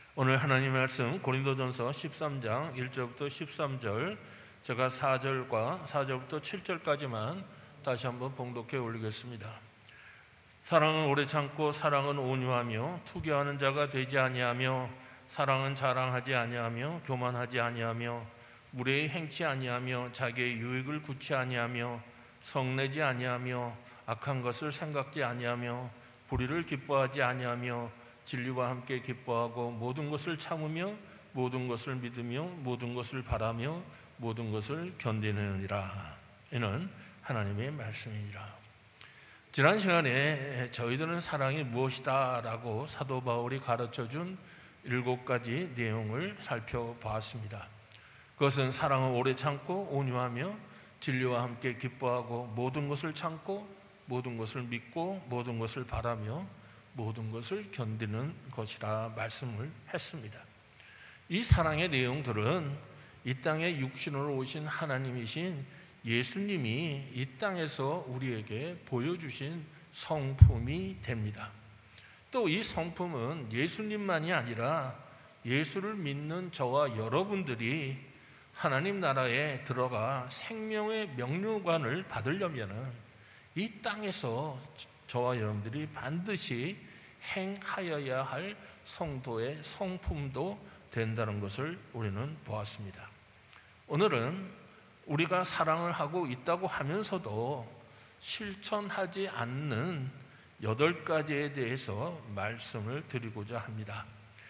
오늘 하나님의 말씀 고린도전서 13장 1절부터 13절, 제가 4절부터 7절까지만 다시 한번 봉독해 올리겠습니다. 사랑은 오래 참고 사랑은 온유하며 투기하는 자가 되지 아니하며 사랑은 자랑하지 아니하며 교만하지 아니하며 무례히 행치 아니하며 자기의 유익을 구치 아니하며 성내지 아니하며 악한 것을 생각지 아니하며 불의를 기뻐하지 아니하며 진리와 함께 기뻐하고 모든 것을 참으며 모든 것을 믿으며 모든 것을 바라며 모든 것을 견디느니라. 이는 하나님의 말씀이니라. 지난 시간에 저희들은 사랑이 무엇이다 라고 사도 바울이 가르쳐준 7가지 내용을 살펴보았습니다. 그것은 사랑은 오래 참고 온유하며 진리와 함께 기뻐하고 모든 것을 참고 모든 것을 믿고 모든 것을 바라며 모든 것을 견디는 것이라 말씀을 했습니다. 이 사랑의 내용들은 이 땅에 육신으로 오신 하나님이신 예수님이 이 땅에서 우리에게 보여주신 성품이 됩니다. 또 이 성품은 예수님만이 아니라 예수를 믿는 저와 여러분들이 하나님 나라에 들어가 생명의 명료관을 받으려면 이 땅에서 저와 여러분들이 반드시 행하여야 할 성도의 성품도 된다는 것을 우리는 보았습니다. 오늘은 우리가 사랑을 하고 있다고 하면서도 실천하지 않는 8가지에 대해서 말씀을 드리고자 합니다.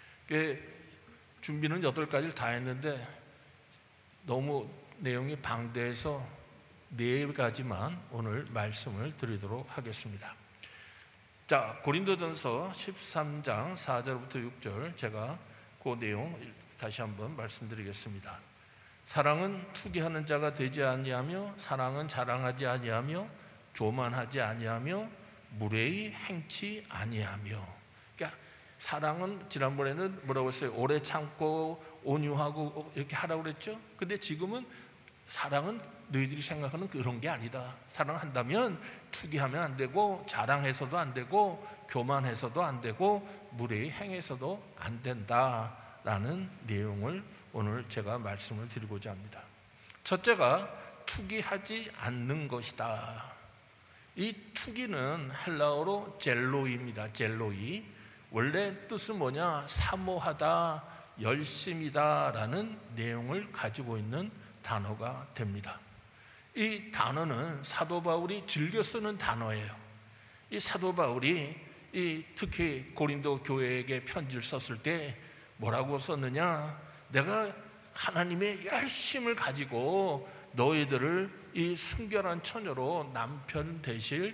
준비는 8가지를 다 했는데 너무 내용이 방대해서 4가지만 오늘 말씀을 드리도록 하겠습니다. 자, 고린도전서 13장 4절부터 6절, 제가 그 내용 다시 한번 말씀드리겠습니다. 사랑은 투기하는 자가 되지 아니하며 사랑은 자랑하지 아니하며 교만하지 아니하며 무례히 행치 아니하며. 그러니까 사랑은 지난번에는 뭐라고 했어요? 오래 참고 온유하고 이렇게 하라고 그랬죠. 근데 지금은 사랑은 너희들이 생각하는 그런 게 아니다. 사랑한다면 투기하면 안 되고 자랑해서도 안 되고 교만해서도 안 되고 무례히 행해서도 안 된다라는 내용을 오늘 제가 말씀을 드리고자 합니다. 첫째가 투기하지 않는 것이다. 이 투기는 헬라어로 젤로이입니다. 젤로이. 원래 뜻은 뭐냐? 사모하다, 열심이다라는 내용을 가지고 있는 단어가 됩니다. 이 단어는 사도 바울이 즐겨 쓰는 단어예요. 이 사도 바울이 특히 고린도 교회에게 편지를 썼을 때 뭐라고 썼느냐? 내가 하나님의 열심을 가지고 너희들을 이 순결한 처녀로 남편 되실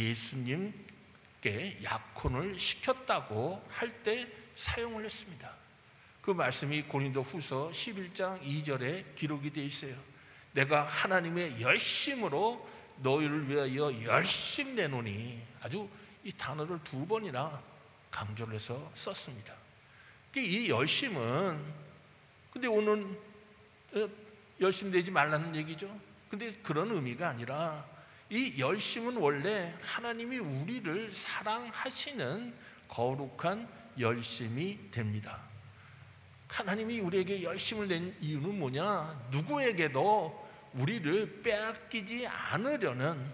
예수님께 약혼을 시켰다고 할 때 사용을 했습니다. 그 말씀이 고린도 후서 11장 2절에 기록이 되어 있어요. 내가 하나님의 열심으로 너희를 위하여 열심 내노니. 아주 이 단어를 2번이나 강조를 해서 썼습니다. 이 열심은, 근데 오늘 열심 내지 말라는 얘기죠. 근데 그런 의미가 아니라 이 열심은 원래 하나님이 우리를 사랑하시는 거룩한 열심이 됩니다. 하나님이 우리에게 열심을 낸 이유는 뭐냐? 누구에게도 우리를 빼앗기지 않으려는,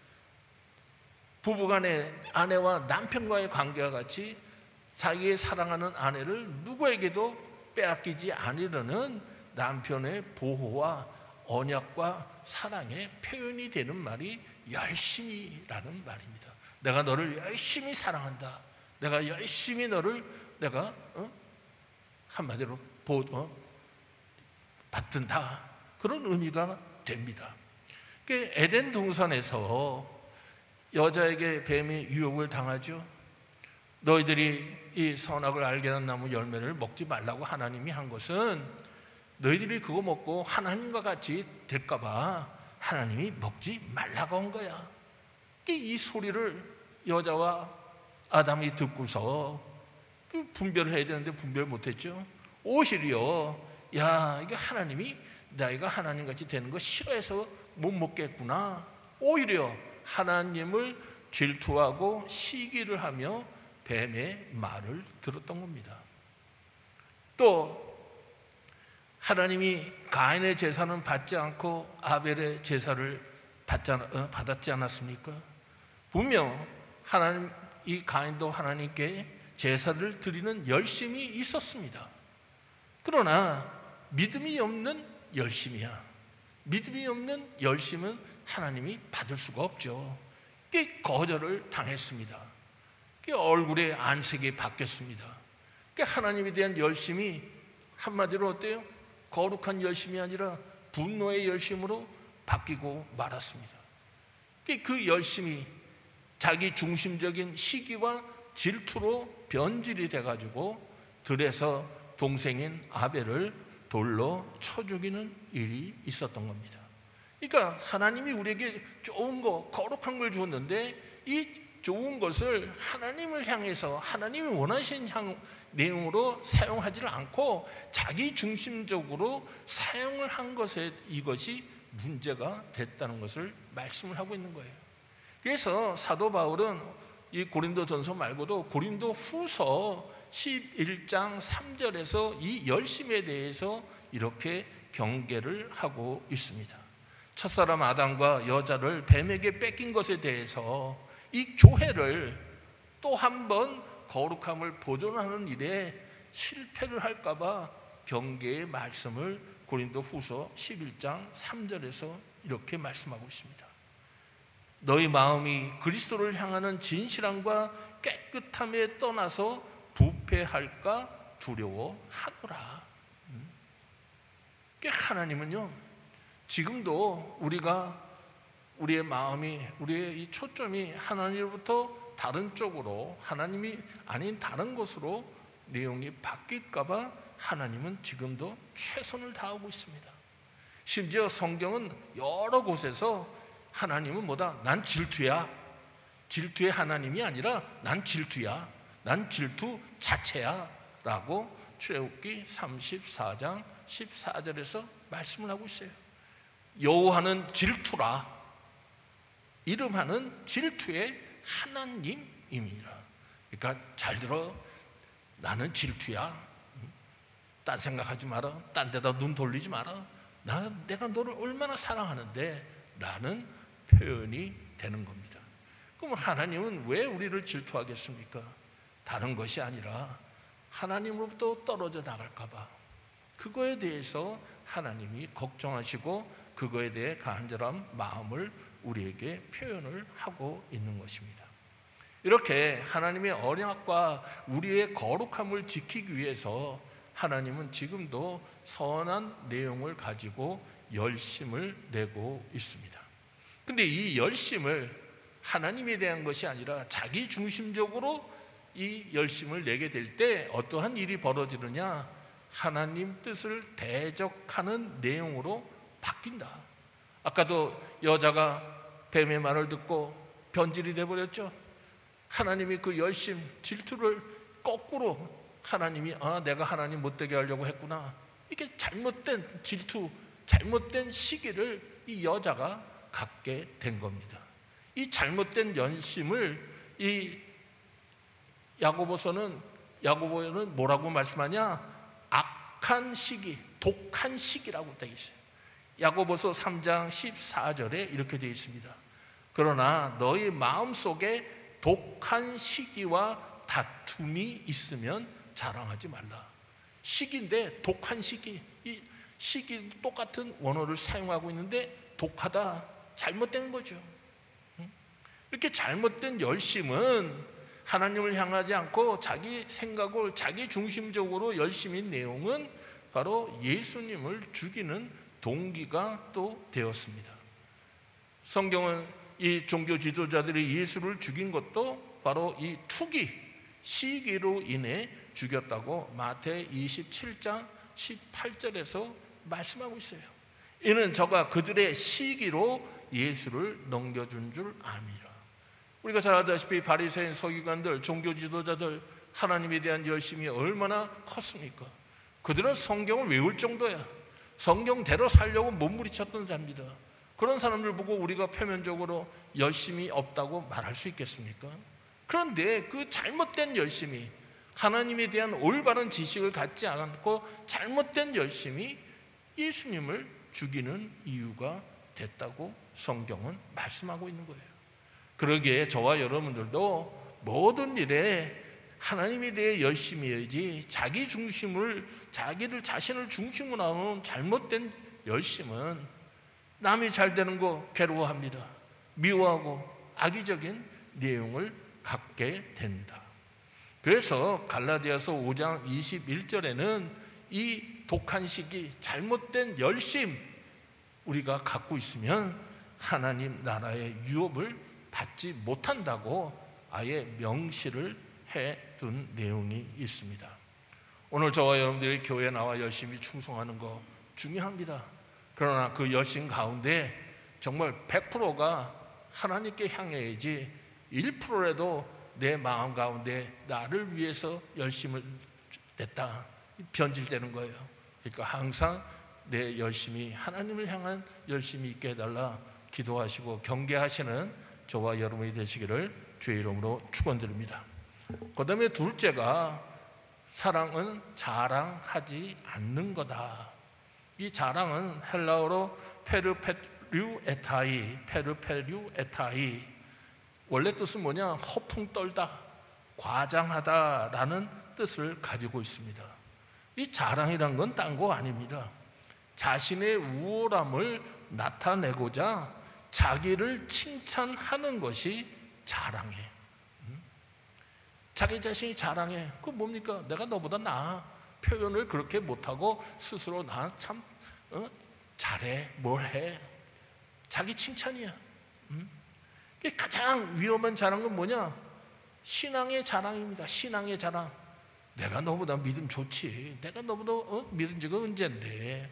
부부간의 아내와 남편과의 관계와 같이 자기의 사랑하는 아내를 누구에게도 빼앗기지 않으려는 남편의 보호와 언약과 사랑의 표현이 되는 말이 열심이라는 말입니다. 내가 너를 열심히 사랑한다. 내가 열심히 너를 내가 한마디로 받든다. 그런 의미가 됩니다. 에덴 동산에서 여자에게 뱀이 유혹을 당하죠. 너희들이 이 선악을 알게 하는 나무 열매를 먹지 말라고 하나님이 한 것은 너희들이 그거 먹고 하나님과 같이 될까 봐 하나님이 먹지 말라고 한 거야. 이 소리를 여자와 아담이 듣고서 분별을 해야 되는데 분별 못했죠. 오히려 야, 이게 하나님이 내가 하나님같이 되는 거 싫어해서 못 먹겠구나. 오히려 하나님을 질투하고 시기를 하며 뱀의 말을 들었던 겁니다. 또 하나님이 가인의 제사는 받지 않고 아벨의 제사를 받았지 않았습니까? 분명 하나님, 이 가인도 하나님께 제사를 드리는 열심이 있었습니다. 그러나 믿음이 없는 열심이야. 믿음이 없는 열심은 하나님이 받을 수가 없죠. 그게 거절을 당했습니다. 그게 얼굴에 안색이 바뀌었습니다. 그게 하나님에 대한 열심이 한마디로 어때요? 거룩한 열심이 아니라 분노의 열심으로 바뀌고 말았습니다. 그 열심이 자기 중심적인 시기와 질투로 변질이 돼가지고 들에서 동생인 아벨을 돌로 쳐 죽이는 일이 있었던 겁니다. 그러니까 하나님이 우리에게 좋은 거, 거룩한 걸 주었는데 이 좋은 것을 하나님을 향해서 하나님이 원하시는 내용으로 사용하지를 않고 자기 중심적으로 사용을 한 것에 이것이 문제가 됐다는 것을 말씀을 하고 있는 거예요. 그래서 사도 바울은 이 고린도전서 말고도 고린도후서 11장 3절에서 이 열심에 대해서 이렇게 경계를 하고 있습니다. 첫사람 아담과 여자를 뱀에게 뺏긴 것에 대해서 이 교회를 또 한 번 거룩함을 보존하는 일에 실패를 할까봐 경계의 말씀을 고린도후서 11장 3절에서 이렇게 말씀하고 있습니다. 너희 마음이 그리스도를 향하는 진실함과 깨끗함에 떠나서 부패할까 두려워하노라. 하나님은요, 지금도 우리의 마음이, 우리의 이 초점이 하나님으로부터 다른 쪽으로, 하나님이 아닌 다른 곳으로 내용이 바뀔까봐 하나님은 지금도 최선을 다하고 있습니다. 심지어 성경은 여러 곳에서 하나님은 뭐다? 난 질투야. 질투의 하나님이 아니라 난 질투야. 난 질투 자체야. 라고 출애굽기 34장 14절에서 말씀을 하고 있어요. 여호와는 질투라. 이름하는 질투의 하나님임이라. 그러니까 잘 들어. 나는 질투야. 딴 생각하지 마라. 딴 데다 눈 돌리지 마라. 내가 너를 얼마나 사랑하는데 라는 표현이 되는 겁니다. 그럼 하나님은 왜 우리를 질투하겠습니까? 다른 것이 아니라 하나님으로부터 떨어져 나갈까 봐 그거에 대해서 하나님이 걱정하시고 그거에 대해 간절한 마음을 우리에게 표현을 하고 있는 것입니다. 이렇게 하나님의 언약과 우리의 거룩함을 지키기 위해서 하나님은 지금도 선한 내용을 가지고 열심을 내고 있습니다. 근데 이 열심을 하나님에 대한 것이 아니라 자기 중심적으로 이 열심을 내게 될 때 어떠한 일이 벌어지느냐? 하나님 뜻을 대적하는 내용으로 바뀐다. 아까도 여자가 뱀의 말을 듣고 변질이 돼버렸죠. 하나님이 그 열심, 질투를 거꾸로 하나님이 내가 하나님 못되게 하려고 했구나. 이게 잘못된 질투, 잘못된 시기를 이 여자가 갖게 된 겁니다. 이 잘못된 열심을 이 야고보는 뭐라고 말씀하냐? 악한 시기, 독한 시기라고 되어 있어요. 야고보서 3장 14절에 이렇게 되어 있습니다. 그러나 너희 마음속에 독한 시기와 다툼이 있으면 자랑하지 말라. 시기인데 독한 시기, 이 시기 똑같은 원어를 사용하고 있는데 독하다, 잘못된 거죠. 이렇게 잘못된 열심은 하나님을 향하지 않고 자기 생각을 자기 중심적으로 열심인 내용은 바로 예수님을 죽이는 동기가 또 되었습니다. 성경은 이 종교 지도자들이 예수를 죽인 것도 바로 이 투기, 시기로 인해 죽였다고 마태 27장 18절에서 말씀하고 있어요. 이는 저가 그들의 시기로 예수를 넘겨준 줄 아미라. 우리가 잘 알다시피 바리새인, 서기관들, 종교 지도자들 하나님에 대한 열심이 얼마나 컸습니까? 그들은 성경을 외울 정도야. 성경대로 살려고 몸부림쳤던 자입니다. 그런 사람들 보고 우리가 표면적으로 열심이 없다고 말할 수 있겠습니까? 그런데 그 잘못된 열심이 하나님에 대한 올바른 지식을 갖지 않고 잘못된 열심이 예수님을 죽이는 이유가 됐다고 성경은 말씀하고 있는 거예요. 그러기에 저와 여러분들도 모든 일에 하나님에 대해 열심히 해야지, 자기 중심을, 자신을 중심으로 하는 잘못된 열심은 남이 잘 되는 거 괴로워합니다. 미워하고 악의적인 내용을 갖게 됩니다. 그래서 갈라디아서 5장 21절에는 이 독한 시기, 잘못된 열심 우리가 갖고 있으면 하나님 나라의 유업을 받지 못한다고 아예 명시를 해둔 내용이 있습니다. 오늘 저와 여러분들이 교회에 나와 열심히 충성하는 거 중요합니다. 그러나 그 열심 가운데 정말 100%가 하나님께 향해야지 1%라도 내 마음 가운데 나를 위해서 열심을 냈다 변질되는 거예요. 그러니까 항상 내 열심이 하나님을 향한 열심이 있게 해달라 기도하시고 경계하시는 저와 여러분이 되시기를 주의 이름으로 축원드립니다. 그 다음에 둘째가 사랑은 자랑하지 않는 거다. 이 자랑은 헬라어로 페르페류 에타이, 원래 뜻은 뭐냐? 허풍 떨다, 과장하다라는 뜻을 가지고 있습니다. 이 자랑이란 건 딴 거 아닙니다. 자신의 우월함을 나타내고자 자기를 칭찬하는 것이 자랑해. 자기 자신이 자랑해. 그 뭡니까? 내가 너보다 나아. 표현을 그렇게 못하고 스스로 나 참 잘해, 뭘 해. 자기 칭찬이야. 가장 위험한 자랑은 뭐냐? 신앙의 자랑입니다. 신앙의 자랑. 내가 너보다 믿음 좋지. 내가 너보다 믿은 지가 언젠데.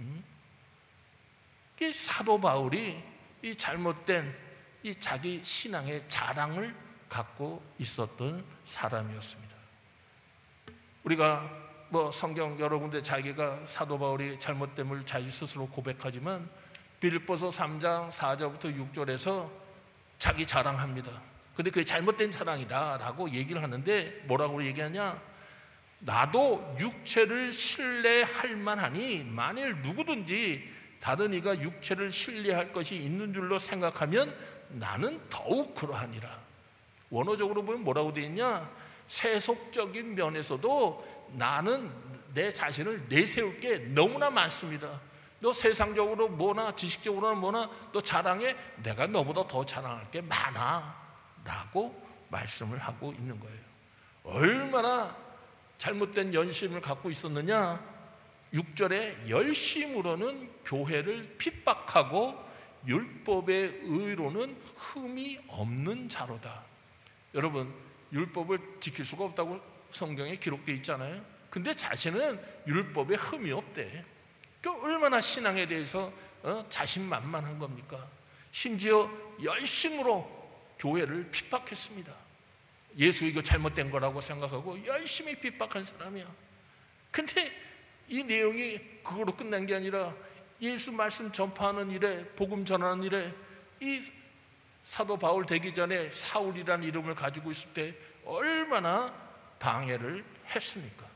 이 사도 바울이 이 잘못된 이 자기 신앙의 자랑을 갖고 있었던 사람이었습니다. 우리가 성경 여러 군데 자기가 사도 바울이 잘못됨을 자기 스스로 고백하지만 빌립보서 3장 4절부터 6절에서 자기 자랑합니다. 근데 그게 잘못된 자랑이다 라고 얘기를 하는데 뭐라고 얘기하냐? 나도 육체를 신뢰할 만하니 만일 누구든지 다른 이가 육체를 신뢰할 것이 있는 줄로 생각하면 나는 더욱 그러하니라. 원어적으로 보면 뭐라고 되어 있냐? 세속적인 면에서도 나는 내 자신을 내세울 게 너무나 많습니다. 너 세상적으로 뭐나 지식적으로나 뭐나 너 자랑해? 내가 너보다 더 자랑할 게 많아 라고 말씀을 하고 있는 거예요. 얼마나 잘못된 연심을 갖고 있었느냐? 6절에 열심으로는 교회를 핍박하고 율법의 의로는 흠이 없는 자로다. 여러분, 율법을 지킬 수가 없다고 성경에 기록되어 있잖아요. 근데 자신은 율법에 흠이 없대. 그 얼마나 신앙에 대해서 자신만만한 겁니까? 심지어 열심으로 교회를 핍박했습니다. 예수 이거 잘못된 거라고 생각하고 열심히 핍박한 사람이야. 근데 이 내용이 그거로 끝난 게 아니라 예수 말씀 전파하는 일에, 복음 전하는 일에 이 사도 바울 되기 전에 사울이라는 이름을 가지고 있을 때 얼마나 방해를 했습니까?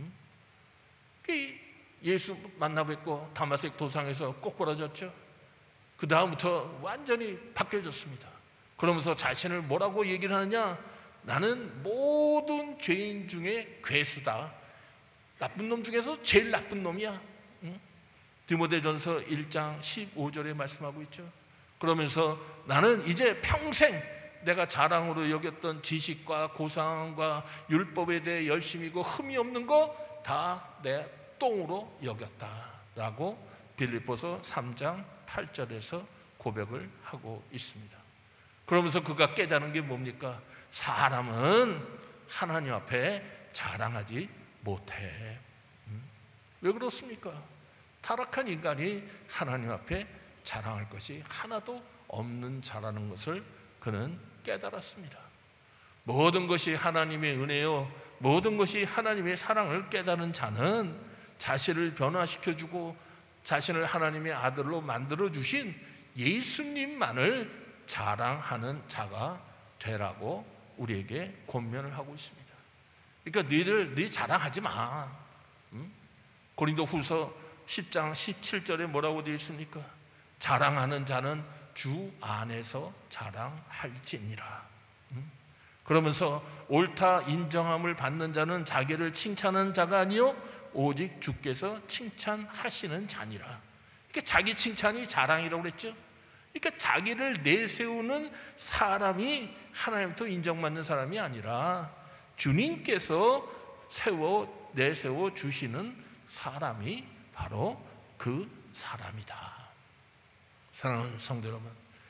예수 만나 뵙고 다마색 도상에서 꼬꾸라졌죠. 그 다음부터 완전히 바뀌어졌습니다. 그러면서 자신을 뭐라고 얘기를 하느냐? 나는 모든 죄인 중에 괴수다. 나쁜 놈 중에서 제일 나쁜 놈이야. 디모데전서 1장 15절에 말씀하고 있죠. 그러면서 나는 이제 평생 내가 자랑으로 여겼던 지식과 고상과 율법에 대해 열심이고 흠이 없는 거 다 내 똥으로 여겼다라고 빌립보서 3장 8절에서 고백을 하고 있습니다. 그러면서 그가 깨달은 게 뭡니까? 사람은 하나님 앞에 자랑하지 못해. 왜 그렇습니까? 타락한 인간이 하나님 앞에 자랑할 것이 하나도 없는 자라는 것을 그는 깨달았습니다. 모든 것이 하나님의 은혜요, 모든 것이 하나님의 사랑을 깨달은 자는 자신을 변화시켜주고 자신을 하나님의 아들로 만들어주신 예수님만을 자랑하는 자가 되라고 우리에게 권면을 하고 있습니다. 그러니까 네 자랑하지 마. 고린도후서 10장 17절에 뭐라고 되어 있습니까? 자랑하는 자는 주 안에서 자랑할지니라. 그러면서 옳다 인정함을 받는 자는 자기를 칭찬하는 자가 아니요 오직 주께서 칭찬하시는 자니라. 그러니까 자기 칭찬이 자랑이라고 그랬죠. 그러니까 자기를 내세우는 사람이 하나님부터 인정받는 사람이 아니라 주님께서 내세워 주시는 사람이 바로 그 사람이다. 사랑하는 성도 여러분,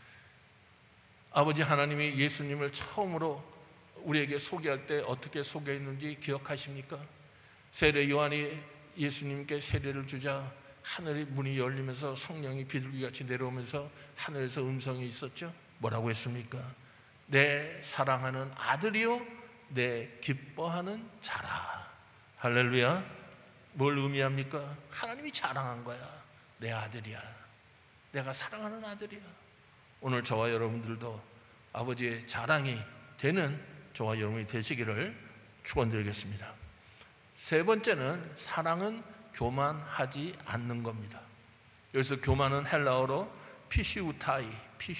아버지 하나님이 예수님을 처음으로 우리에게 소개할 때 어떻게 소개했는지 기억하십니까? 세례 요한이 예수님께 세례를 주자 하늘의 문이 열리면서 성령이 비둘기같이 내려오면서 하늘에서 음성이 있었죠. 뭐라고 했습니까? 내 사랑하는 아들이요 내 기뻐하는 자라. 할렐루야. 뭘 의미합니까? 하나님이 자랑한 거야. 내 아들이야. 내가 사랑하는 아들이야. 오늘 저와 여러분들도 아버지의 자랑이 되는 저와 여러분이 되시기를 축원드리겠습니다. 세 번째는 사랑은 교만하지 않는 겁니다. 여기서 교만은 헬라어로 피시우타이,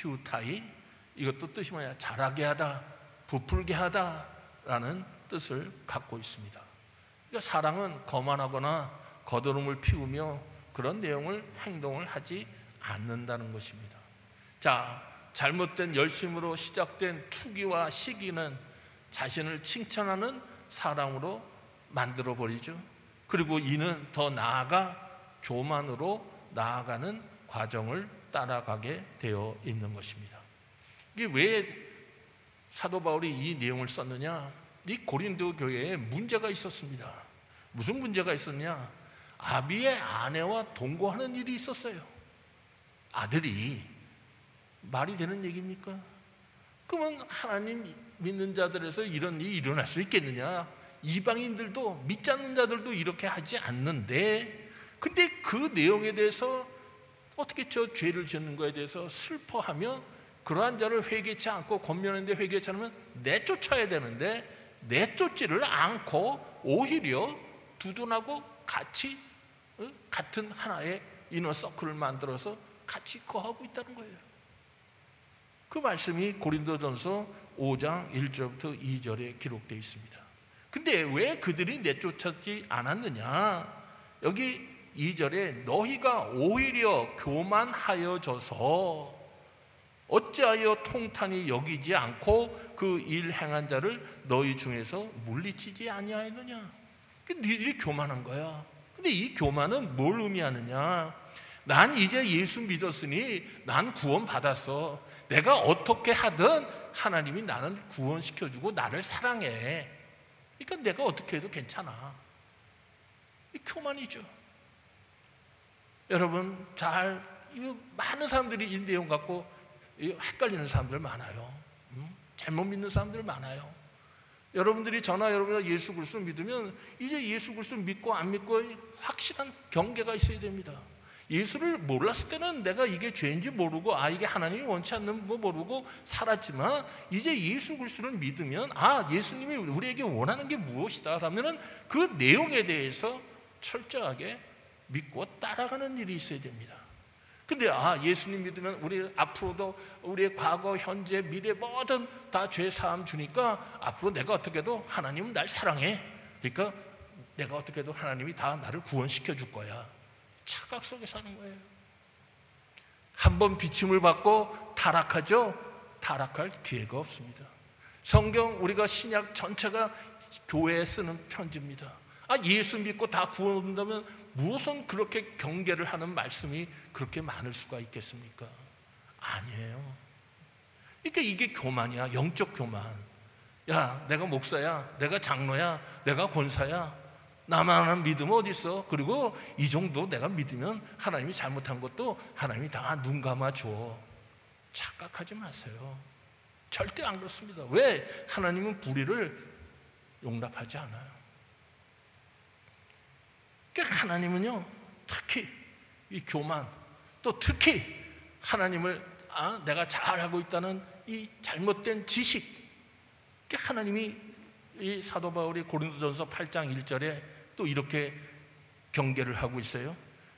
이것도 뜻이 뭐냐? 잘하게 하다, 부풀게 하다라는 뜻을 갖고 있습니다. 그러니까 사랑은 거만하거나 거드름을 피우며 그런 내용을 행동을 하지 않는다는 것입니다. 자, 잘못된 열심으로 시작된 투기와 시기는 자신을 칭찬하는 사랑으로 만들어 버리죠. 그리고 이는 더 나아가 교만으로 나아가는 과정을 따라가게 되어 있는 것입니다. 이게 왜 사도 바울이 이 내용을 썼느냐? 이 고린도 교회에 문제가 있었습니다. 무슨 문제가 있었냐? 아비의 아내와 동거하는 일이 있었어요. 아들이. 말이 되는 얘기입니까? 그러면 하나님 믿는 자들에서 이런 일이 일어날 수 있겠느냐? 이방인들도 믿지 않는 자들도 이렇게 하지 않는데, 근데 그 내용에 대해서 어떻게 저 죄를 짓는 거에 대해서 슬퍼하며 그러한 자를 회개치 않고 권면하는데 회개치 않으면 내쫓아야 되는데 내쫓지를 않고 오히려 두둔하고 같이 같은 하나의 이너 서클을 만들어서 같이 거하고 있다는 거예요. 그 말씀이 고린도전서 5장 1절부터 2절에 기록되어 있습니다. 근데 왜 그들이 내쫓지 않았느냐? 여기 2절에 너희가 오히려 교만하여져서 어찌하여 통탄히 여기지 않고 그 일 행한 자를 너희 중에서 물리치지 아니하였느냐? 너희들이 교만한 거야. 근데 이 교만은 뭘 의미하느냐? 난 이제 예수 믿었으니 난 구원 받았어. 내가 어떻게 하든 하나님이 나를 구원시켜주고 나를 사랑해. 그러니까 내가 어떻게 해도 괜찮아. 이 교만이죠. 여러분 많은 사람들이 이 내용 갖고 헷갈리는 사람들 많아요. 잘못 믿는 사람들 많아요. 여러분들이 여러분이 예수 그리스도 믿으면 이제 예수 그리스도 믿고 안 믿고 확실한 경계가 있어야 됩니다. 예수를 몰랐을 때는 내가 이게 죄인지 모르고 이게 하나님이 원치 않는 거 모르고 살았지만 이제 예수 그리스도를 믿으면 예수님이 우리에게 원하는 게 무엇이다 라면은 그 내용에 대해서 철저하게 믿고 따라가는 일이 있어야 됩니다. 근데 예수님 믿으면 우리 앞으로도 우리의 과거, 현재, 미래 뭐든 다 죄 사함 주니까 앞으로 내가 어떻게 해도 하나님은 날 사랑해. 그러니까 내가 어떻게 해도 하나님이 다 나를 구원시켜 줄 거야. 착각 속에 사는 거예요. 한번 비침을 받고 타락하죠. 타락할 기회가 없습니다. 성경 우리가 신약 전체가 교회에 쓰는 편지입니다. 예수 믿고 다 구원 얻는다면 무슨 그렇게 경계를 하는 말씀이 그렇게 많을 수가 있겠습니까? 아니에요. 그러니까 이게 교만이야. 영적 교만. 야, 내가 목사야, 내가 장로야, 내가 권사야, 나만 믿으면 어디 있어? 그리고 이 정도 내가 믿으면 하나님이 잘못한 것도 하나님이 다 눈 감아줘. 착각하지 마세요. 절대 안 그렇습니다. 왜? 하나님은 불의를 용납하지 않아요. 그러니까 하나님은요, 특히 이 교만, 또 특히 하나님을 내가 잘하고 있다는 이 잘못된 지식, 그러니까 하나님이 이 사도 바울이 고린도전서 8장 1절에 또 이렇게 경계를 하고 있어요.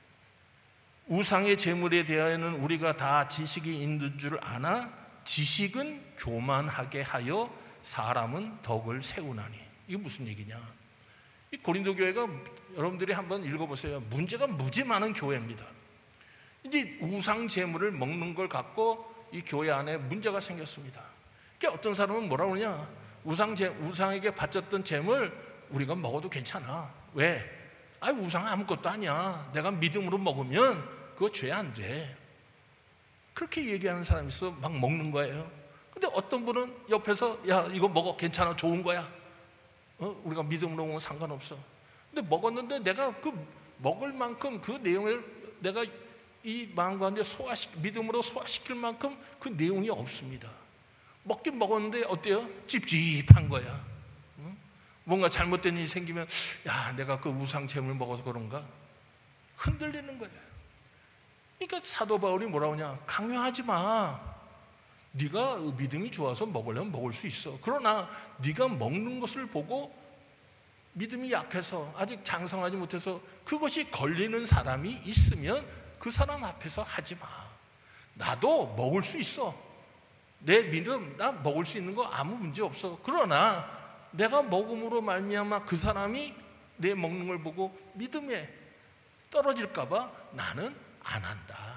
우상의 제물에 대하여는 우리가 다 지식이 있는 줄 아나 지식은 교만하게 하여 사람은 덕을 세우나니. 이게 무슨 얘기냐? 이 고린도 교회가 여러분들이 한번 읽어보세요. 문제가 무지 많은 교회입니다. 이제 우상 제물을 먹는 걸 갖고 이 교회 안에 문제가 생겼습니다. 그러니까 어떤 사람은 뭐라 그러냐? 우상에게 바쳤던 제물 우리가 먹어도 괜찮아. 왜? 우상 아무것도 아니야. 내가 믿음으로 먹으면 그거 죄 안 돼. 그렇게 얘기하는 사람이 있어. 막 먹는 거예요. 근데 어떤 분은 옆에서 야 이거 먹어 괜찮아 좋은 거야. 우리가 믿음으로 먹으면 상관없어. 근데 먹었는데 내가 그 먹을 만큼 그 내용을 내가 이 마음과 믿음으로 소화시킬 만큼 그 내용이 없습니다. 먹긴 먹었는데 어때요? 찝찝한 거야. 뭔가 잘못된 일이 생기면 야 내가 그 우상 제물 먹어서 그런가? 흔들리는 거예요. 그러니까 사도 바울이 뭐라고 하냐? 강요하지 마. 네가 믿음이 좋아서 먹으려면 먹을 수 있어. 그러나 네가 먹는 것을 보고 믿음이 약해서 아직 장성하지 못해서 그것이 걸리는 사람이 있으면 그 사람 앞에서 하지 마. 나도 먹을 수 있어. 내 믿음 나 먹을 수 있는 거 아무 문제 없어. 그러나 내가 먹음으로 말미암아 그 사람이 내 먹는 걸 보고 믿음에 떨어질까 봐 나는 안 한다.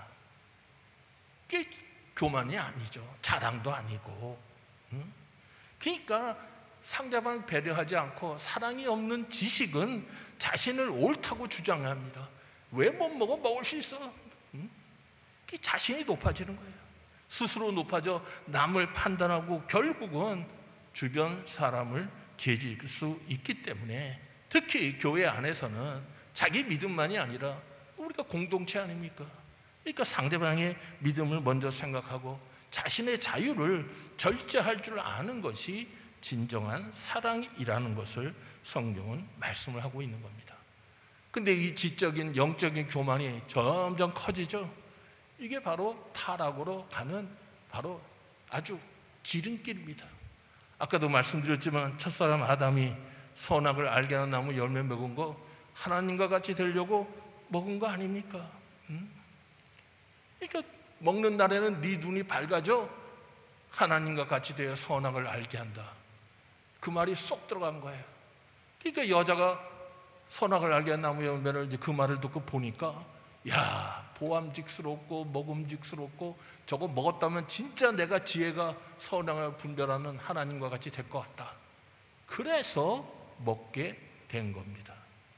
그게 교만이 아니죠. 자랑도 아니고. 그러니까 상대방 배려하지 않고 사랑이 없는 지식은 자신을 옳다고 주장합니다. 왜 못 먹어? 먹을 수 있어. 그 자신이 높아지는 거예요. 스스로 높아져 남을 판단하고 결국은 주변 사람을 죄질 수 있기 때문에 특히 교회 안에서는 자기 믿음만이 아니라 우리가 공동체 아닙니까? 그러니까 상대방의 믿음을 먼저 생각하고 자신의 자유를 절제할 줄 아는 것이 진정한 사랑이라는 것을 성경은 말씀을 하고 있는 겁니다. 근데 이 지적인 영적인 교만이 점점 커지죠. 이게 바로 타락으로 가는 바로 아주 지름길입니다. 아까도 말씀드렸지만 첫사람 아담이 선악을 알게 하는 나무 열매 먹은 거 하나님과 같이 되려고 먹은 거 아닙니까? 그러니까 먹는 날에는 네 눈이 밝아져 하나님과 같이 되어 선악을 알게 한다. 그 말이 쏙 들어간 거예요. 그러니까 여자가 선악을 알게 한 나무 열매를 이제 그 말을 듣고 보니까 야 보암직스럽고 먹음직스럽고 저거 먹었다면 진짜 내가 지혜가 선악을 분별하는 하나님과 같이 될 것 같다. 그래서 먹게 된 겁니다.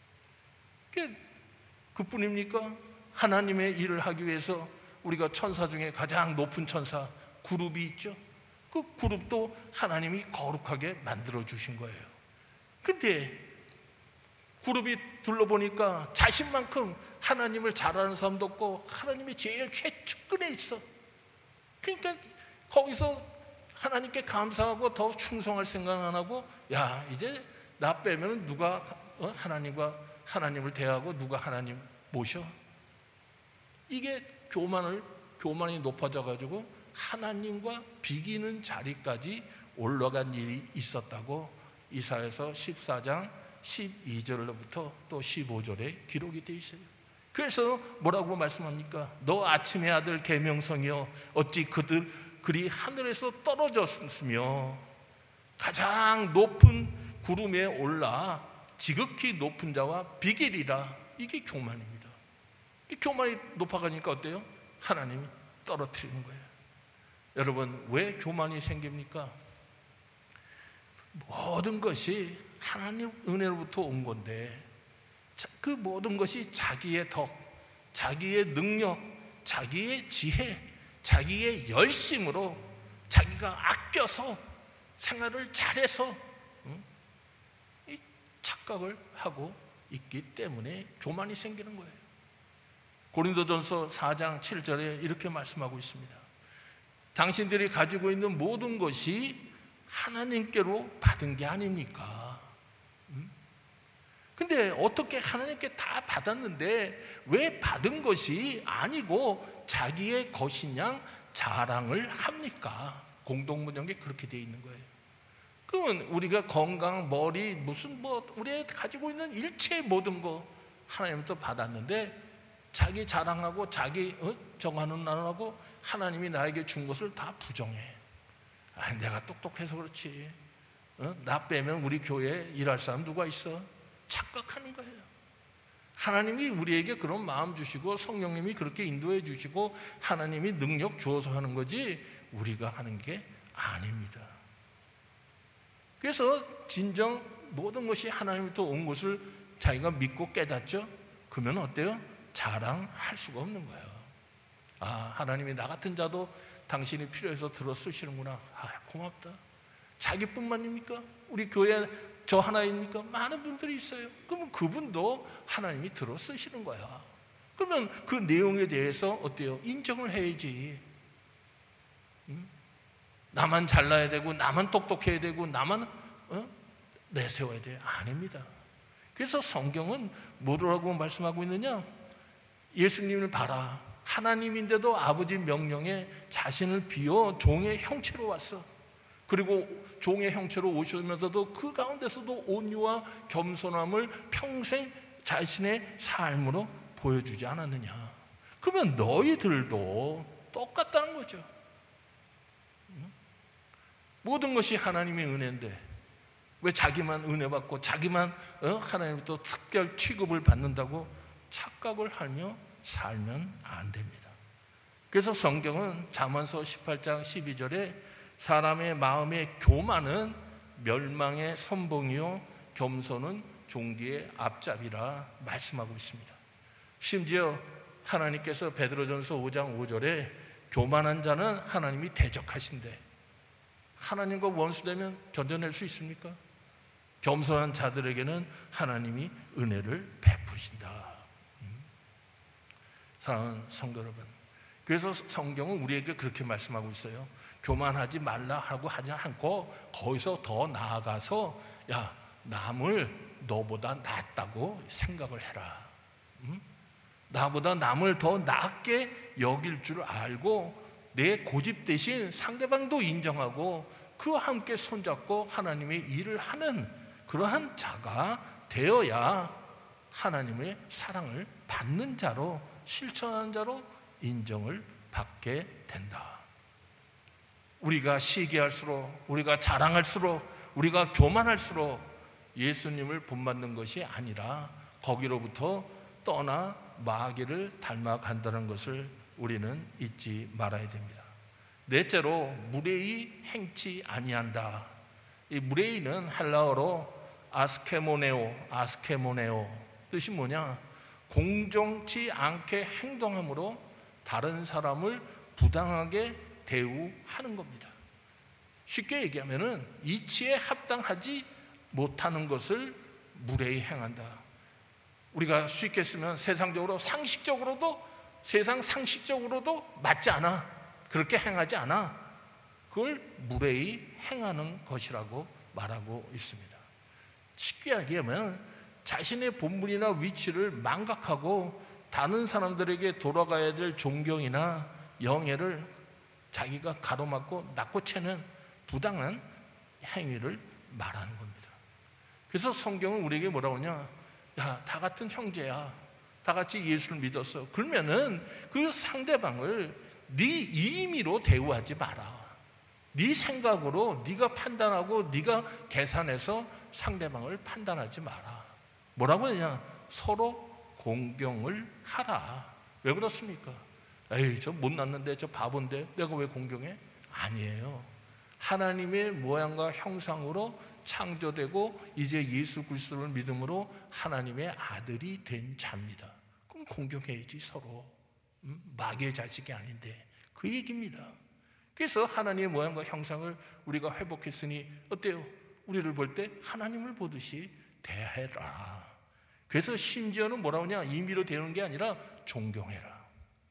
그뿐입니까? 하나님의 일을 하기 위해서 우리가 천사 중에 가장 높은 천사 그룹이 있죠. 그 그룹도 하나님이 거룩하게 만들어 주신 거예요. 근데 그룹이 둘러보니까 자신만큼 하나님을 잘 아는 사람도 없고 하나님이 제일 최측근에 있어. 그러니까 거기서 하나님께 감사하고 더 충성할 생각 안 하고 야 이제 나 빼면 누가 하나님을 대하고 누가 하나님 모셔? 이게 교만이 높아져 가지고 하나님과 비기는 자리까지 올라간 일이 있었다고 이사야서 14장 12절로부터 또 15절에 기록이 되어 있어요. 그래서 뭐라고 말씀합니까? 너 아침의 아들 계명성이여 어찌 그리 하늘에서 떨어졌으며 가장 높은 구름에 올라 지극히 높은 자와 비기리라. 이게 교만입니다. 이 교만이 높아가니까 어때요? 하나님이 떨어뜨리는 거예요. 여러분 왜 교만이 생깁니까? 모든 것이 하나님 은혜로부터 온 건데 그 모든 것이 자기의 덕, 자기의 능력, 자기의 지혜, 자기의 열심으로 자기가 아껴서 생활을 잘해서 이 착각을 하고 있기 때문에 교만이 생기는 거예요. 고린도전서 4장 7절에 이렇게 말씀하고 있습니다. 당신들이 가지고 있는 모든 것이 하나님께로 받은 게 아닙니까? 근데 어떻게 하나님께 다 받았는데 왜 받은 것이 아니고 자기의 것인 양 자랑을 합니까? 공동문형에 그렇게 되어 있는 거예요. 그러면 우리가 건강, 머리, 무슨 우리 가지고 있는 일체의 모든 거 하나님부터 받았는데 자기 자랑하고 자기 정하는 나누고 하나님이 나에게 준 것을 다 부정해. 내가 똑똑해서 그렇지. 나 빼면 우리 교회에 일할 사람 누가 있어? 착각하는 거예요. 하나님이 우리에게 그런 마음 주시고 성령님이 그렇게 인도해 주시고 하나님이 능력 주어서 하는 거지 우리가 하는 게 아닙니다. 그래서 진정 모든 것이 하나님부터 온 것을 자기가 믿고 깨닫죠? 그러면 어때요? 자랑할 수가 없는 거예요. 하나님이 나 같은 자도 당신이 필요해서 들어 쓰시는구나. 고맙다. 자기뿐만입니까? 우리 교회 저 하나입니까? 많은 분들이 있어요. 그러면 그분도 하나님이 들어 쓰시는 거야. 그러면 그 내용에 대해서 어때요? 인정을 해야지. 나만 잘나야 되고 나만 똑똑해야 되고 나만 내세워야 돼. 아닙니다. 그래서 성경은 뭐라고 말씀하고 있느냐? 예수님을 봐라. 하나님인데도 아버지 명령에 자신을 비워 종의 형체로 왔어. 그리고 종의 형체로 오시면서도 그 가운데서도 온유와 겸손함을 평생 자신의 삶으로 보여주지 않았느냐. 그러면 너희들도 똑같다는 거죠. 모든 것이 하나님의 은혜인데 왜 자기만 은혜 받고 자기만 하나님부터 특별 취급을 받는다고 착각을 하며 살면 안 됩니다. 그래서 성경은 잠언서 18장 12절에 사람의 마음의 교만은 멸망의 선봉이요 겸손은 종기의 앞잡이라 말씀하고 있습니다. 심지어 하나님께서 베드로전서 5장 5절에 교만한 자는 하나님이 대적하신대. 하나님과 원수되면 견뎌낼 수 있습니까? 겸손한 자들에게는 하나님이 은혜를 베푸신다. 사랑하는 성도 여러분, 그래서 성경은 우리에게 그렇게 말씀하고 있어요. 교만하지 말라 하고 하지 않고 거기서 더 나아가서 야, 남을 너보다 낫다고 생각을 해라. 나보다 남을 더 낫게 여길 줄 알고 내 고집 대신 상대방도 인정하고 그와 함께 손잡고 하나님의 일을 하는 그러한 자가 되어야 하나님의 사랑을 받는 자로, 실천하는 자로 인정을 받게 된다. 우리가 시기할수록, 우리가 자랑할수록, 우리가 교만할수록 예수님을 본받는 것이 아니라 거기로부터 떠나 마귀를 닮아간다는 것을 우리는 잊지 말아야 됩니다. 넷째로 무례히 행치 아니한다. 이 무례히는 헬라어로 아스케모네오 뜻이 뭐냐? 공정치 않게 행동함으로 다른 사람을 부당하게 대우하는 겁니다. 쉽게 얘기하면은 이치에 합당하지 못하는 것을 무례히 행한다. 우리가 쉽게 쓰면 세상적으로 세상 상식적으로도 맞지 않아. 그렇게 행하지 않아. 그걸 무례히 행하는 것이라고 말하고 있습니다. 쉽게 얘기하면 자신의 본분이나 위치를 망각하고 다른 사람들에게 돌아가야 될 존경이나 영예를 자기가 가로막고 낚고채는 부당한 행위를 말하는 겁니다. 그래서 성경은 우리에게 뭐라고 하냐? 야, 다 같은 형제야. 다 같이 예수를 믿었어. 그러면은 그 상대방을 네 임의로 대우하지 마라. 네 생각으로 네가 판단하고 네가 계산해서 상대방을 판단하지 마라. 뭐라고 하냐? 서로 공경을 하라. 왜 그렇습니까? 에이, 저 못났는데, 저 바본데 내가 왜 공경해? 아니에요. 하나님의 모양과 형상으로 창조되고 이제 예수 그리스도를 믿음으로 하나님의 아들이 된 자입니다. 그럼 공경해야지 서로. 마귀의 자식이 아닌데 그 얘기입니다. 그래서 하나님의 모양과 형상을 우리가 회복했으니 어때요? 우리를 볼 때 하나님을 보듯이 대해라. 그래서 심지어는 뭐라고 하냐? 임의로 대우는 게 아니라 존경해라.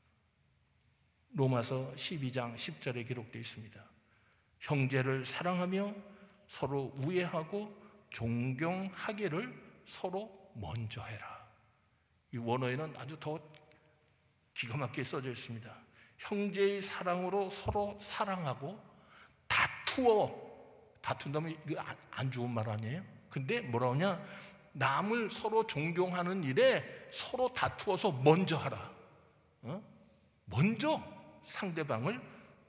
로마서 12장 10절에 기록되어 있습니다. 형제를 사랑하며 서로 우애하고 존경하기를 서로 먼저 해라. 이 원어에는 아주 더 기가 막히게 써져 있습니다. 형제의 사랑으로 서로 사랑하고 다툰다면 이거 안 좋은 말 아니에요? 근데 뭐라 하냐? 남을 서로 존경하는 일에 서로 다투어서 먼저 하라. 먼저 상대방을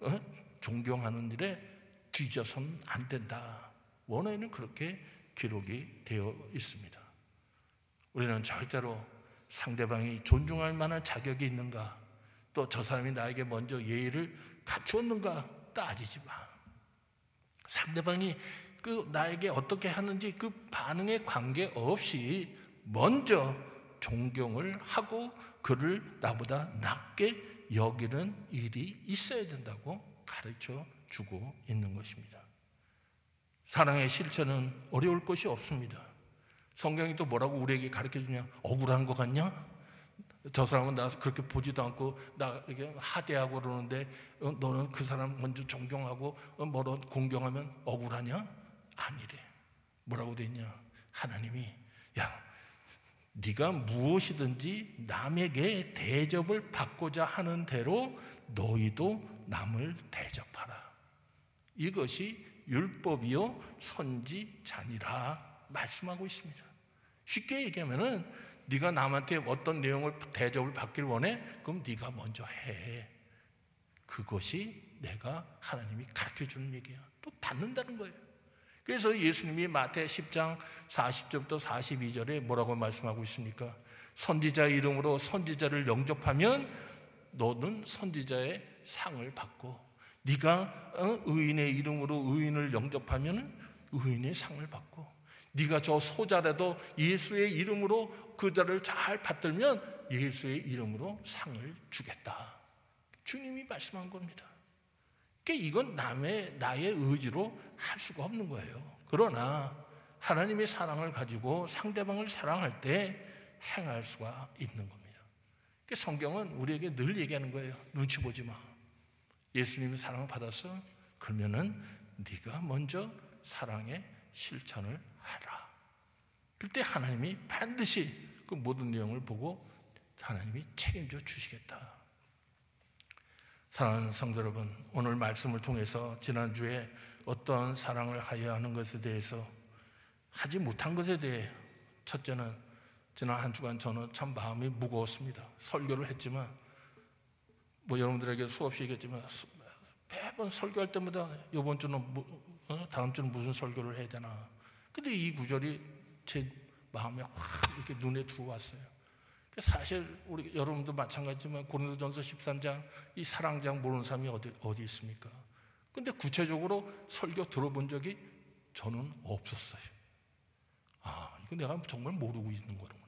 존경하는 일에 뒤져서는 안 된다. 원어에는 그렇게 기록이 되어 있습니다. 우리는 절대로 상대방이 존중할 만한 자격이 있는가, 또 저 사람이 나에게 먼저 예의를 갖추었는가 따지지 마. 상대방이 나에게 어떻게 하는지 그 반응에 관계없이 먼저 존경을 하고 그를 나보다 낮게 여기는 일이 있어야 된다고 가르쳐 주고 있는 것입니다. 사랑의 실천은 어려울 것이 없습니다. 성경이 또 뭐라고 우리에게 가르쳐 주냐? 억울한 것 같냐? 저 사람은 나 그렇게 보지도 않고 나 이렇게 하대하고 그러는데 너는 그 사람 먼저 존경하고 뭐로 공경하면 억울하냐? 아니래. 뭐라고 돼 있냐? 하나님이 야, 네가 무엇이든지 남에게 대접을 받고자 하는 대로 너희도 남을 대접하라. 이것이 율법이요 선지자니라 말씀하고 있습니다. 쉽게 얘기하면은 네가 남한테 어떤 내용을 대접을 받길 원해? 그럼 네가 먼저 해. 그것이 내가 하나님이 가르쳐주는 얘기야. 또 받는다는 거예요. 그래서 예수님이 마태 10장 40절부터 42절에 뭐라고 말씀하고 있습니까? 선지자 이름으로 선지자를 영접하면 너는 선지자의 상을 받고, 네가 의인의 이름으로 의인을 영접하면 의인의 상을 받고, 네가 저 소자라도 예수의 이름으로 그 자를 잘 받들면 예수의 이름으로 상을 주겠다. 주님이 말씀한 겁니다. 그러니까 이건 나의 의지로 할 수가 없는 거예요. 그러나 하나님의 사랑을 가지고 상대방을 사랑할 때 행할 수가 있는 겁니다. 그러니까 성경은 우리에게 늘 얘기하는 거예요. 눈치 보지 마. 예수님이 사랑을 받았어? 그러면은 네가 먼저 사랑의 실천을 하라. 그때 하나님이 반드시 그 모든 내용을 보고 하나님이 책임져 주시겠다. 사랑하는 성도 여러분, 오늘 말씀을 통해서 지난주에 어떤 사랑을 하여야 하는 것에 대해서, 하지 못한 것에 대해, 첫째는 지난 한 주간 저는 참 마음이 무거웠습니다. 설교를 했지만 여러분들에게 수없이 얘기했지만 매번 설교할 때마다 이번 주는 다음 주는 무슨 설교를 해야 되나. 근데 이 구절이 제 마음에 확 이렇게 눈에 들어왔어요. 사실 우리 여러분도 마찬가지지만 고린도전서 13장 이 사랑장 모르는 사람이 어디 있습니까? 근데 구체적으로 설교 들어본 적이 저는 없었어요. 이거 내가 정말 모르고 있는 거구나.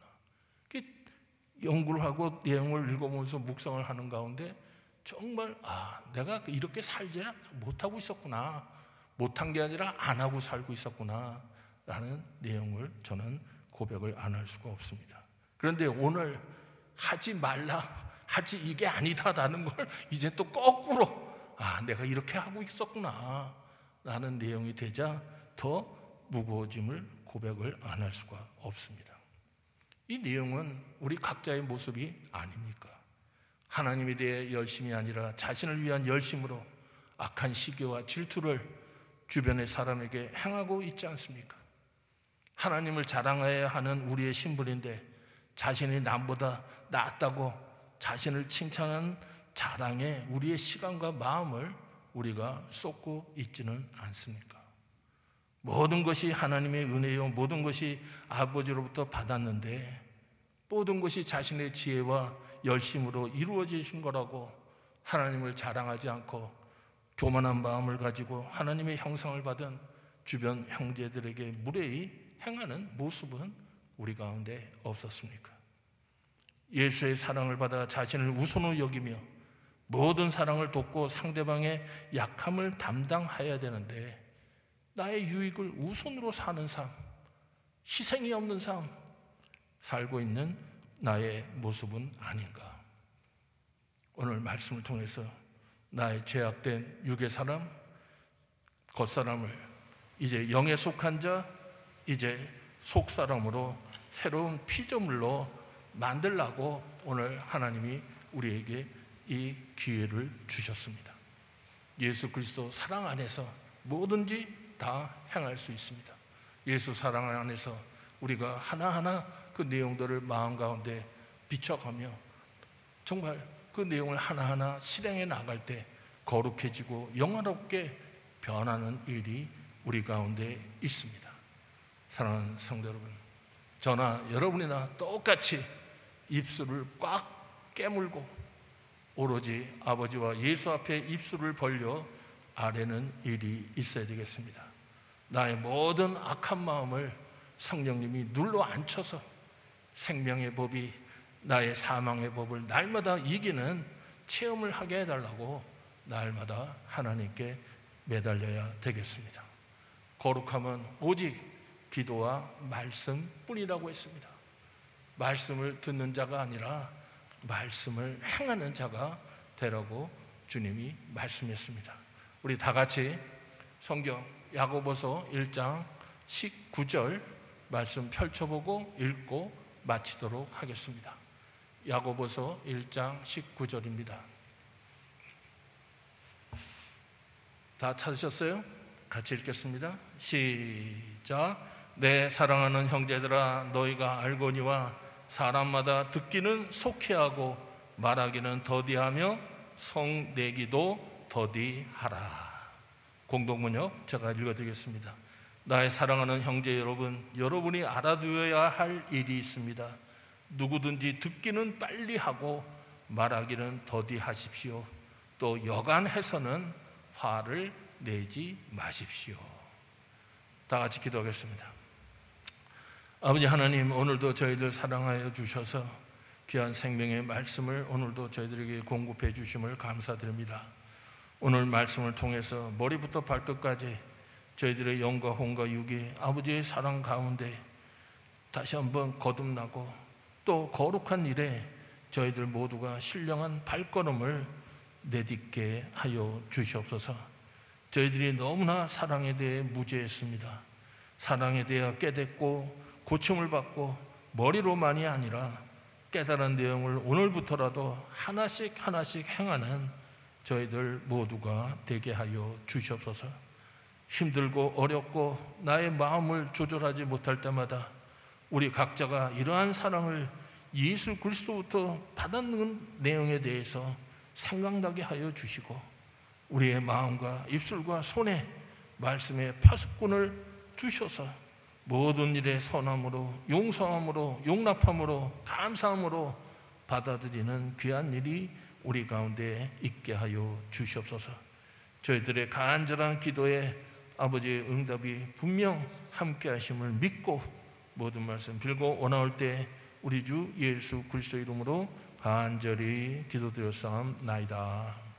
연구를 하고 내용을 읽어보면서 묵상을 하는 가운데 정말 내가 이렇게 살지 못하고 있었구나. 못한 게 아니라 안 하고 살고 있었구나 라는 내용을 저는 고백을 안 할 수가 없습니다. 그런데 오늘 하지 말라, 하지 이게 아니다라는 걸 이제 또 거꾸로 내가 이렇게 하고 있었구나 라는 내용이 되자 더 무거워짐을 고백을 안 할 수가 없습니다. 이 내용은 우리 각자의 모습이 아닙니까? 하나님에 대해 열심이 아니라 자신을 위한 열심으로 악한 시기와 질투를 주변의 사람에게 행하고 있지 않습니까? 하나님을 자랑해야 하는 우리의 신분인데 자신이 남보다 낫다고 자신을 칭찬하는 자랑에 우리의 시간과 마음을 우리가 쏟고 있지는 않습니까? 모든 것이 하나님의 은혜요, 모든 것이 아버지로부터 받았는데 모든 것이 자신의 지혜와 열심으로 이루어지신 거라고 하나님을 자랑하지 않고 교만한 마음을 가지고 하나님의 형상을 받은 주변 형제들에게 무례히 행하는 모습은 우리 가운데 없었습니까? 예수의 사랑을 받아 자신을 우선으로 여기며 모든 사랑을 돕고 상대방의 약함을 담당해야 되는데 나의 유익을 우선으로 사는 삶, 희생이 없는 삶 살고 있는 나의 모습은 아닌가. 오늘 말씀을 통해서 나의 죄악된 육의 사람, 겉사람을 이제 영에 속한 자, 이제 속사람으로 새로운 피조물로 만들라고 오늘 하나님이 우리에게 이 기회를 주셨습니다. 예수 그리스도 사랑 안에서 뭐든지 다 행할 수 있습니다. 예수 사랑 안에서 우리가 하나하나 그 내용들을 마음 가운데 비춰가며 정말 그 내용을 하나하나 실행해 나갈 때 거룩해지고 영화롭게 변하는 일이 우리 가운데 있습니다. 사랑하는 성도 여러분, 저나 여러분이나 똑같이 입술을 꽉 깨물고 오로지 아버지와 예수 앞에 입술을 벌려 아뢰는 일이 있어야 되겠습니다. 나의 모든 악한 마음을 성령님이 눌러 앉혀서 생명의 법이 나의 사망의 법을 날마다 이기는 체험을 하게 해달라고 날마다 하나님께 매달려야 되겠습니다. 거룩함은 오직 기도와 말씀뿐이라고 했습니다. 말씀을 듣는 자가 아니라 말씀을 행하는 자가 되라고 주님이 말씀했습니다. 우리 다 같이 성경 야고보서 1장 19절 말씀 펼쳐보고 읽고 마치도록 하겠습니다. 야고보서 1장 19절입니다. 다 찾으셨어요? 같이 읽겠습니다. 시작. 내 사랑하는 형제들아, 너희가 알거니와 사람마다 듣기는 속히하고 말하기는 더디하며 성내기도 더디하라. 공동문역 제가 읽어드리겠습니다. 나의 사랑하는 형제 여러분, 여러분이 알아두어야 할 일이 있습니다. 누구든지 듣기는 빨리 하고 말하기는 더디하십시오. 또 여간해서는 화를 내지 마십시오. 다 같이 기도하겠습니다. 아버지 하나님, 오늘도 저희들 사랑하여 주셔서 귀한 생명의 말씀을 오늘도 저희들에게 공급해 주심을 감사드립니다. 오늘 말씀을 통해서 머리부터 발끝까지 저희들의 영과 혼과 육이 아버지의 사랑 가운데 다시 한번 거듭나고 또 거룩한 일에 저희들 모두가 신령한 발걸음을 내딛게 하여 주시옵소서. 저희들이 너무나 사랑에 대해 무지했습니다. 사랑에 대해 깨닫고 고침을 받고 머리로만이 아니라 깨달은 내용을 오늘부터라도 하나씩 행하는 저희들 모두가 되게 하여 주시옵소서. 힘들고 어렵고 나의 마음을 조절하지 못할 때마다 우리 각자가 이러한 사랑을 예수 그리스도부터 받았는 내용에 대해서 생각나게 하여 주시고 우리의 마음과 입술과 손에 말씀의 파수꾼을 주셔서 모든 일에 선함으로 용서함으로 용납함으로 감사함으로 받아들이는 귀한 일이 우리 가운데 있게 하여 주시옵소서. 저희들의 간절한 기도에 아버지의 응답이 분명 함께 하심을 믿고 모든 말씀 빌고 원하올 때 우리 주 예수 그리스도 이름으로 간절히 기도드렸사옵나이다.